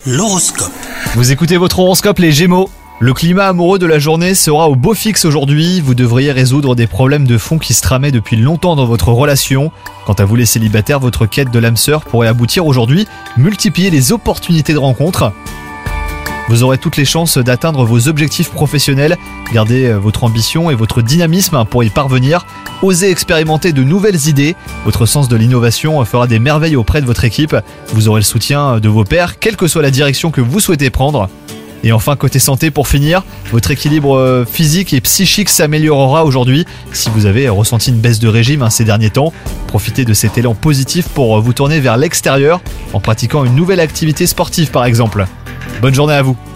L'horoscope. Vous écoutez votre horoscope les Gémeaux. Le climat amoureux de la journée sera au beau fixe aujourd'hui. Vous devriez résoudre des problèmes de fond qui se tramaient depuis longtemps dans votre relation. Quant à vous les célibataires, votre quête de l'âme sœur pourrait aboutir aujourd'hui. Multipliez les opportunités de rencontre. Vous aurez toutes les chances d'atteindre vos objectifs professionnels. Gardez votre ambition et votre dynamisme pour y parvenir. Osez expérimenter de nouvelles idées. Votre sens de l'innovation fera des merveilles auprès de votre équipe. Vous aurez le soutien de vos pairs, quelle que soit la direction que vous souhaitez prendre. Et enfin, côté santé, pour finir, votre équilibre physique et psychique s'améliorera aujourd'hui. Si vous avez ressenti une baisse de régime ces derniers temps, profitez de cet élan positif pour vous tourner vers l'extérieur en pratiquant une nouvelle activité sportive par exemple. Bonne journée à vous.